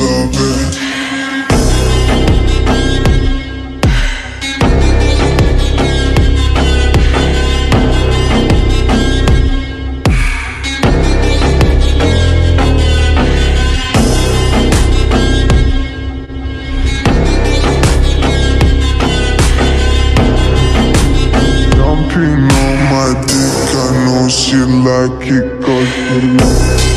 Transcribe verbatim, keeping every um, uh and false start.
love it. Jumping on my dick, I know she like it 'cause she